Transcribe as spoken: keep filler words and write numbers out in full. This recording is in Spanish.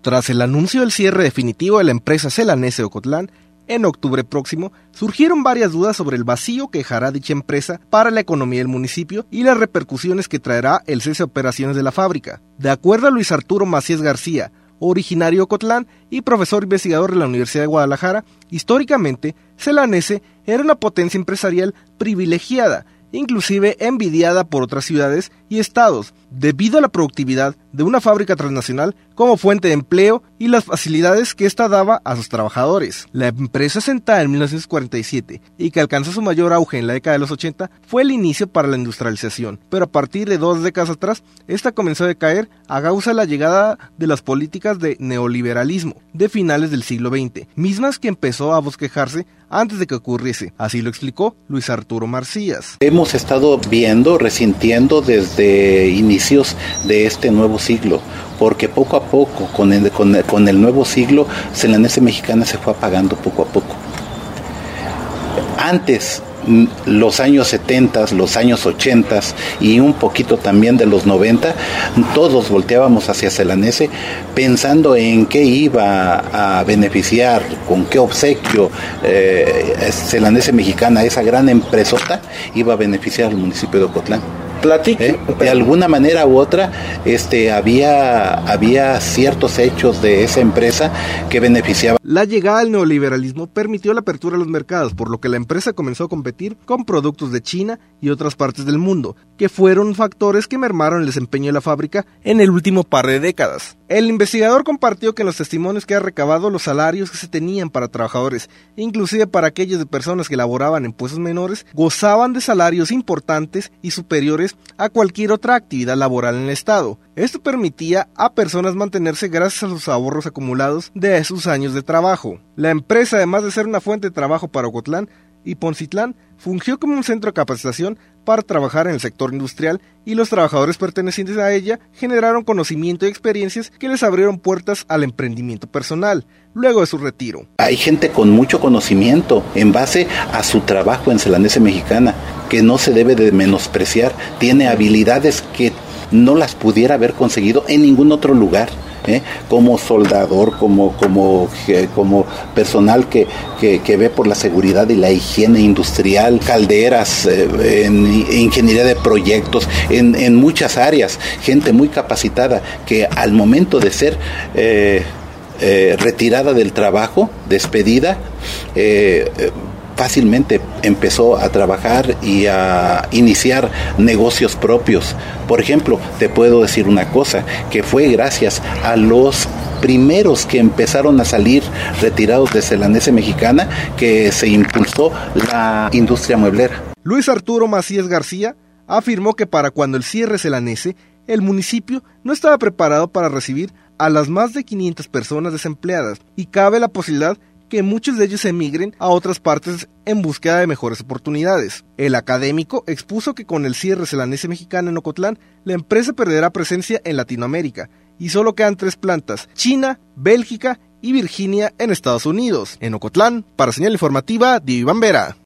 Tras el anuncio del cierre definitivo de la empresa Celanese de Ocotlán, en octubre próximo, surgieron varias dudas sobre el vacío que dejará dicha empresa para la economía del municipio y las repercusiones que traerá el cese de operaciones de la fábrica. De acuerdo a Luis Arturo Macías García, originario de Ocotlán y profesor investigador de la Universidad de Guadalajara, históricamente, Celanese era una potencia empresarial privilegiada, inclusive envidiada por otras ciudades y estados, debido a la productividad de una fábrica transnacional como fuente de empleo y las facilidades que ésta daba a sus trabajadores. La empresa asentada en mil novecientos cuarenta y siete y que alcanzó su mayor auge en la década de los ochenta fue el inicio para la industrialización, pero a partir de dos décadas atrás, esta comenzó a decaer a causa de la llegada de las políticas de neoliberalismo de finales del siglo veinte, mismas que empezó a bosquejarse antes de que ocurriese. Así lo explicó Luis Arturo Macías. Hemos estado viendo, resintiendo desde inicios de este nuevo siglo, porque poco a poco, con el, con el, con el nuevo siglo, Celanese Mexicana se fue apagando poco a poco. Antes, los años setenta, los años ochenta y un poquito también de los noventa, todos volteábamos hacia Celanese pensando en qué iba a beneficiar, con qué obsequio eh, Celanese Mexicana, esa gran empresota, iba a beneficiar al municipio de Ocotlán. ¿Eh? De alguna manera u otra este, había, había ciertos hechos de esa empresa que beneficiaban. La llegada del neoliberalismo permitió la apertura de los mercados, por lo que la empresa comenzó a competir con productos de China y otras partes del mundo, que fueron factores que mermaron el desempeño de la fábrica en el último par de décadas. El investigador compartió que en los testimonios que ha recabado los salarios que se tenían para trabajadores, inclusive para aquellos de personas que laboraban en puestos menores, gozaban de salarios importantes y superiores a cualquier otra actividad laboral en el estado. Esto permitía a personas mantenerse gracias a sus ahorros acumulados de sus años de trabajo. La empresa, además de ser una fuente de trabajo para Ocotlán y Poncitlán, fungió como un centro de capacitación para trabajar en el sector industrial, y los trabajadores pertenecientes a ella generaron conocimiento y experiencias que les abrieron puertas al emprendimiento personal luego de su retiro. Hay gente con mucho conocimiento en base a su trabajo en Celanese Mexicana, que no se debe de menospreciar. Tiene habilidades que no las pudiera haber conseguido en ningún otro lugar. ¿Eh? Como soldador, como, como, como personal que, que, que ve por la seguridad y la higiene industrial, calderas, eh, en ingeniería de proyectos, en, en muchas áreas, gente muy capacitada que al momento de ser eh, eh, retirada del trabajo, despedida, eh, eh, fácilmente empezó a trabajar y a iniciar negocios propios. Por ejemplo, te puedo decir una cosa, que fue gracias a los primeros que empezaron a salir retirados de Celanese Mexicana que se impulsó la industria mueblera. Luis Arturo Macías García afirmó que para cuando el cierre Celanese, el municipio no estaba preparado para recibir a las más de quinientas personas desempleadas, y cabe la posibilidad que muchos de ellos emigren a otras partes en búsqueda de mejores oportunidades. El académico expuso que con el cierre Celanese Mexicana en Ocotlán, la empresa perderá presencia en Latinoamérica y solo quedan tres plantas: China, Bélgica y Virginia en Estados Unidos. En Ocotlán, para Señal Informativa, Diego Iván Vera.